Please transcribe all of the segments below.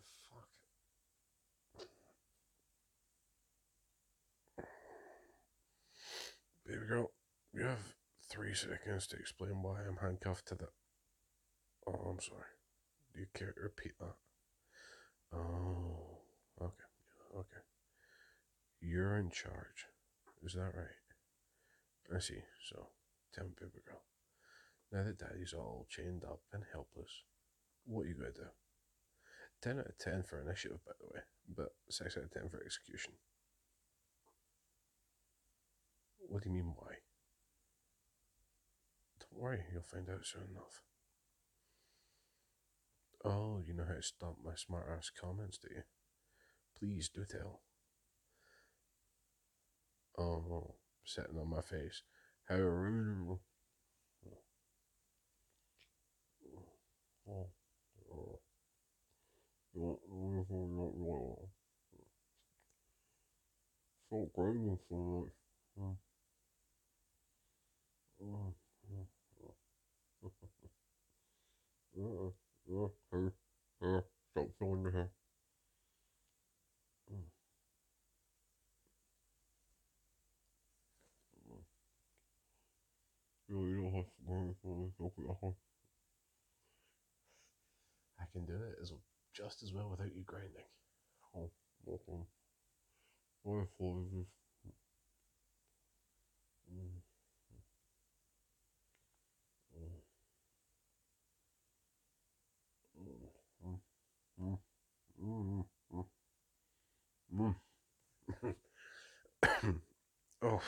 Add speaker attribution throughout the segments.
Speaker 1: fuck? Baby girl, you have 3 seconds to explain why I'm handcuffed to the. Oh, I'm sorry. Do you care to repeat that? Oh, okay. Okay. You're in charge. Is that right? I see. So, tell me, baby girl. Now that daddy's all chained up and helpless, what you gonna do? 10 out of 10 for initiative, by the way, but 6 out of 10 for execution. What do you mean, why? Don't worry, you'll find out soon enough. Oh, you know how to stop my smart ass comments, do you? Please do tell. Oh, sitting on my face. How rude. So grateful for it. Stop feeling the hair. You don't have to. I can do it just as well without you grinding. Oh, okay. Wonderful. Oh,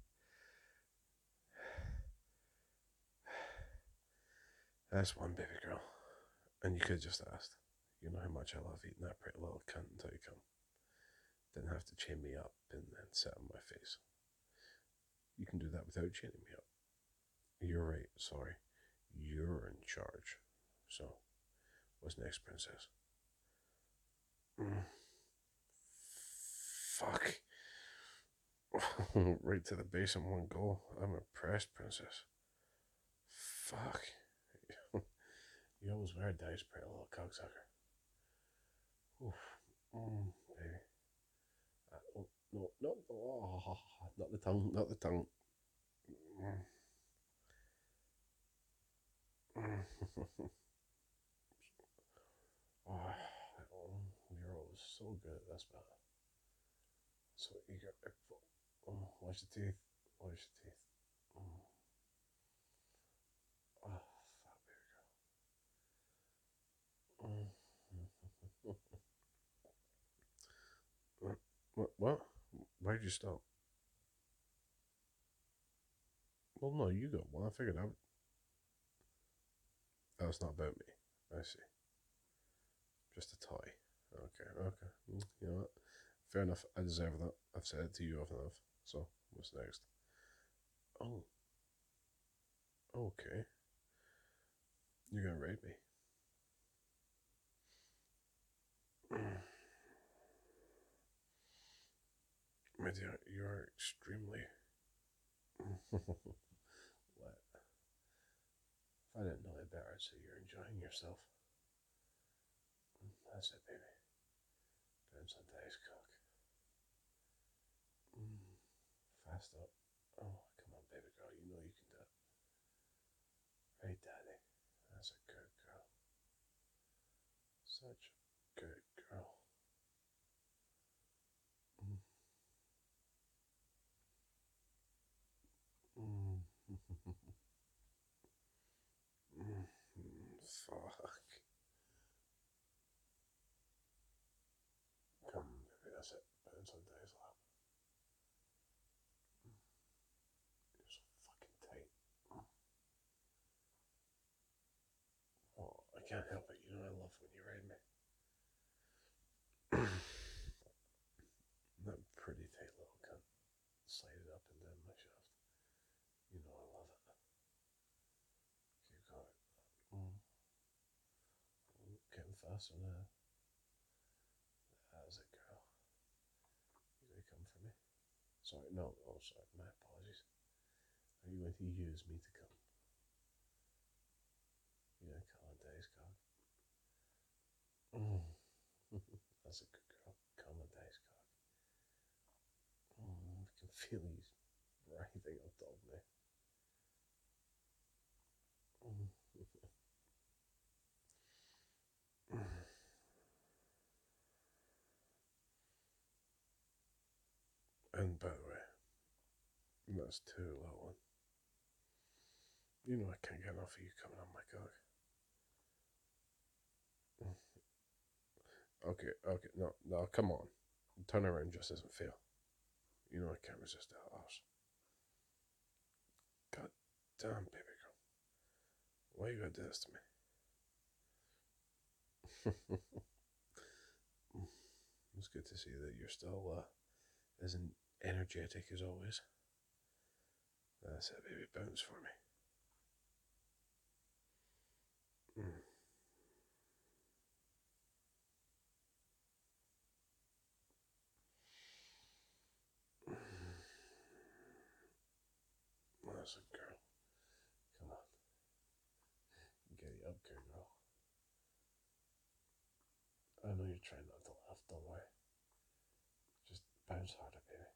Speaker 1: that's one baby girl. And you could just asked. You know how much I love eating that pretty little cunt until you come. Didn't have to chain me up and then sit on my face. You can do that without chaining me up. You're right, sorry. You're in charge. So, what's next, princess? Fuck. Right to the base in one go. I'm impressed, princess. Fuck. You always wear dice, pretty little cocksucker. Oof. Baby. Oh, no, no, oh, not the tongue, not the tongue. Oh, you're always so good at this, man. So eager. Oh, wash the teeth. Wash the teeth. Oh, fuck, baby girl. What? Why'd you stop? Well, no, you got one. I figured out. Oh, it's not about me. I see. Just a toy. Okay, okay. You know what? Fair enough. I deserve that. I've said it to you often enough. So, what's next? Oh, okay. You're gonna rape me. My dear, you are extremely wet. If I didn't know it better, I'd say you're enjoying yourself. That's it, baby. Bounce on daddy's cock. Fast up. Oh, come on, baby girl. You know you can do it. Right, daddy. That's a good girl. Such a good girl. Fuck. Come on, baby. That's it. Bounce on daddy's lap. You're so fucking tight. Oh, I can't help it. You know I love when you ride me. That pretty tight little cunt. Slide it up and down my shaft. You know I love it. Keep going. Getting faster now. How's it, girl? You gonna come for me? Sorry, no. Oh, sorry. My apologies. Are you going to use me to come? You gonna come on daddy's cock? And by the way, that's too little one. You know I can't get enough of you coming on my cock. Okay, no, come on. Turn around just isn't fair. You know I can't resist that arse. God damn, baby girl. Why you gotta do this to me? It's good to see that you're still as energetic as always. That's it, baby. Bounce for me. Mm. That's a girl. Come on. Get you up, good girl. I know you're trying not to laugh, don't worry. Just bounce harder, baby.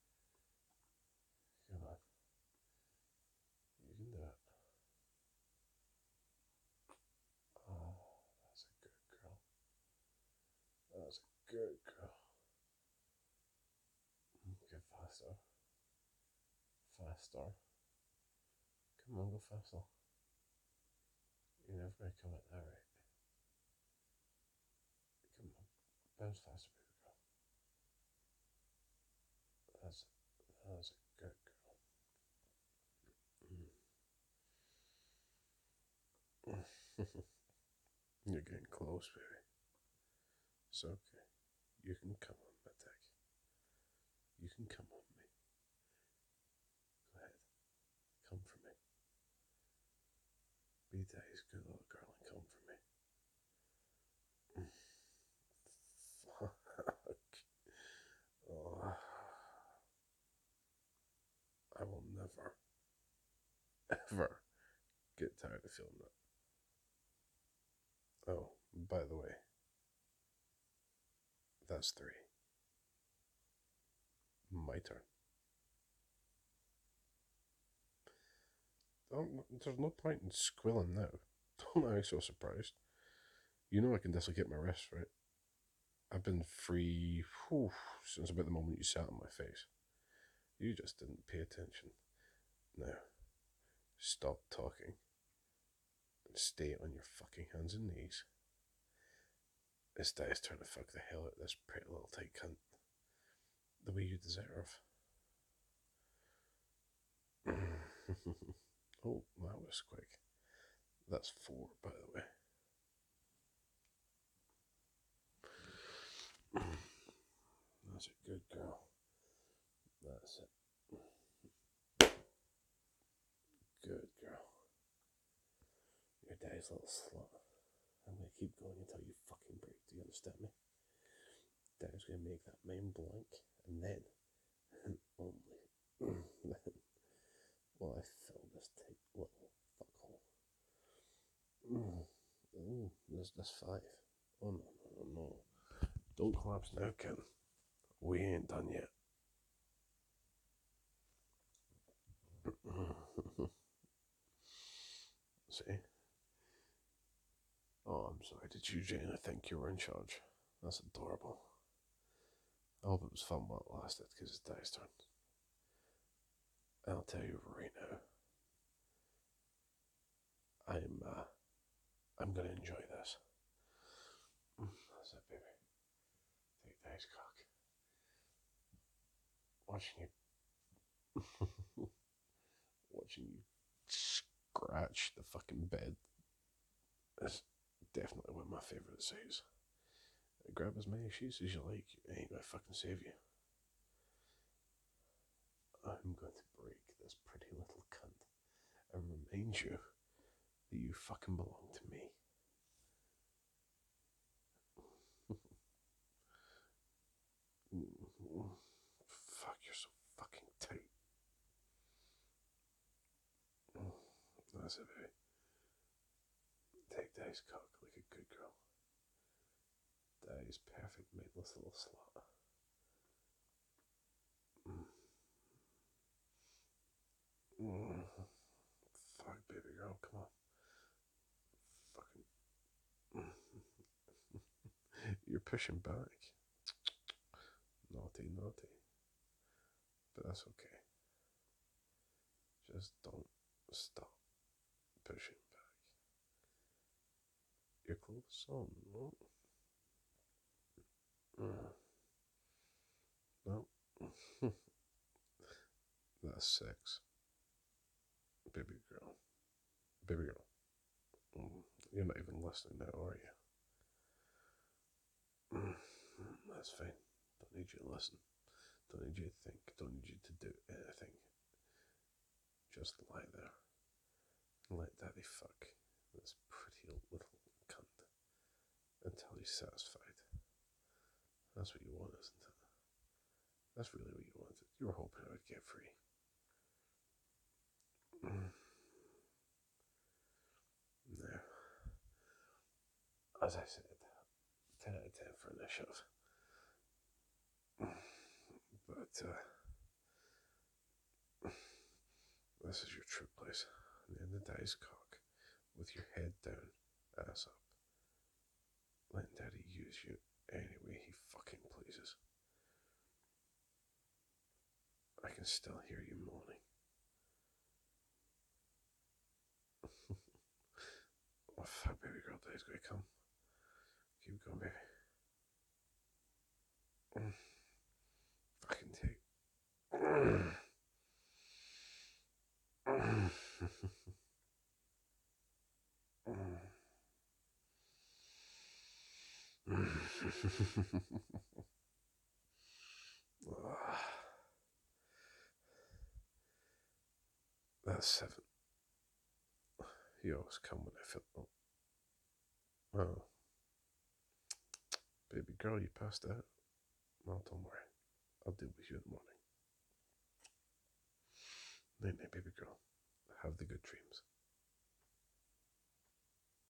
Speaker 1: Come on. You can do it. Oh, that's a good girl. That's a good girl. Get faster. Faster. Come on, go faster. You're never going to come at that rate. Come on. Bounce faster, baby girl. That's a good girl. You're getting close, baby. It's okay. You can come on my dick. You can come on me. Go ahead. Come for me. Be daddy's good little girl and come for me. Fuck. Oh, I will never, ever get tired of feeling that. Oh, by the way, that's 3. My turn. There's no point in squilling now. Don't act so surprised. You know I can dislocate my wrist, right? I've been free since about the moment you sat on my face. You just didn't pay attention. Now, stop talking and stay on your fucking hands and knees. This guy's trying to fuck the hell out of this pretty little tight cunt. The way you deserve. Oh, that was quick. That's 4, by the way. That's a good girl. That's it. Good girl. Your daddy's little slut. I'm gonna keep going until you fucking break. Do you understand me? Daddy's gonna make that mind blank, and then, and only then, will I fill this tight little fuckhole. Oh, there's 5. Oh no. Don't collapse now, Ken. We ain't done yet. See? Oh, I'm sorry. Did you genuinely think you were in charge? That's adorable. I hope it was fun while it lasted, because it's Dice turn. I'll tell you right now. I'm gonna enjoy this. That's it, baby. Take Dice cock. Watching you scratch the fucking bed is definitely one of my favourite sights. Grab as many sheets as you like. It ain't gonna fucking save you. I'm going to break this pretty little cunt and remind you that you fucking belong to me. Fuck, you're so fucking tight. That's it, baby. Take Daddy's cock like a good girl. Daddy's perfect mindless little slut. Fuck, baby girl, come on. Fucking. You're pushing back. Naughty. That's okay. Just don't stop pushing back. Your clothes on, no? No. That's sex. Baby girl. Baby girl. You're not even listening now, are you? That's fine. Don't need you to listen. Don't need you to think. Don't need you to do anything. Just lie there and let daddy fuck this pretty little cunt until he's satisfied. That's what you want, isn't it? That's really what you wanted. You were hoping I would get free. No. As I said, 10 out of 10 for initiative. But, this is your true place. The end of daddy's cock, with your head down, ass up. Letting daddy use you any way he fucking pleases. I can still hear you moaning. Oh fuck, baby girl, daddy's gonna come. Keep going, baby. Fucking take. That's 7. You always come when I feel. Oh. Baby girl, you passed out? Well, don't worry. I'll deal with you in the morning. Night night, baby girl. Have the good dreams.